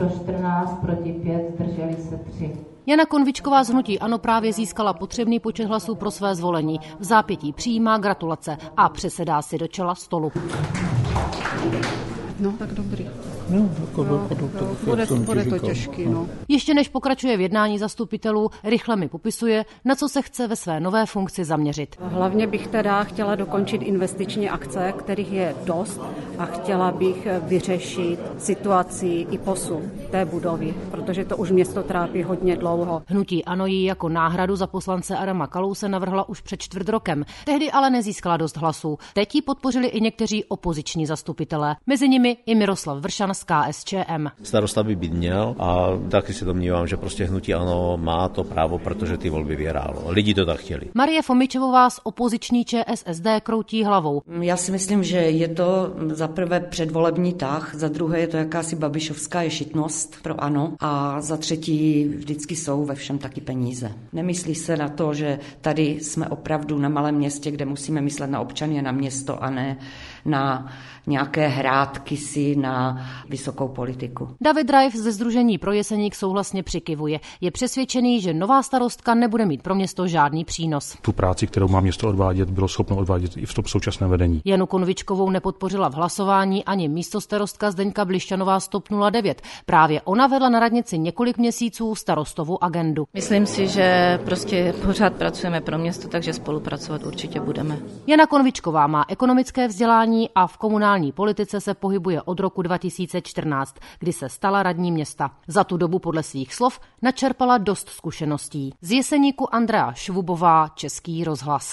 pro 14, proti 5, zdrželi se 3. Jana Konvičková z hnutí ANO právě získala potřebný počet hlasů pro své zvolení. V zápětí přijímá gratulace a přesedá si do čela stolu. No, tak dobrý. Bude to těžký, no. Ještě než pokračuje v jednání zastupitelů, rychle mi popisuje, na co se chce ve své nové funkci zaměřit. Hlavně bych teda chtěla dokončit investiční akce, kterých je dost, a chtěla bych vyřešit situaci i posun té budovy, protože to už město trápí hodně dlouho. Hnutí ANO jí jako náhradu za poslance Adama Kalouse navrhla už před 4 rokem. Tehdy ale nezískala dost hlasů. Teď ji podpořili i někteří opoziční zastupitelé. Mezi nimi i Miroslav Vršan z KSČM. Starosta by být měl a taky se domnívám, že prostě hnutí ANO má to právo, protože ty volby vyhrálo. Lidi to tak chtěli. Marie Fomičevová z opoziční ČSSD kroutí hlavou. Já si myslím, že je to za prvé předvolební tah, za druhé je to jakási babišovská ješitnost pro ANO a za třetí vždycky jsou ve všem taky peníze. Nemyslí se na to, že tady jsme opravdu na malém městě, kde musíme myslet na občany a na město a ne na nějaké hrátky si na vysokou politiku. David Reif ze Sdružení pro Jeseník souhlasně přikivuje. Je přesvědčený, že nová starostka nebude mít pro město žádný přínos. Tu práci, kterou má město odvádět, bylo schopno odvádět i v tom současném vedení. Janu Konvičkovou nepodpořila v hlasování ani místostarostka Zdeňka Blišťanová z TOP 09. Právě ona vedla na radnici několik měsíců starostovu agendu. Myslím si, že prostě pořád pracujeme pro město, takže spolupracovat určitě budeme. Jana Konvičková má ekonomické vzdělání a v komunální politice se pohybuje od roku 2014, kdy se stala radní města. Za tu dobu podle svých slov načerpala dost zkušeností. Z Jeseníku Andrea Švubová, Český rozhlas.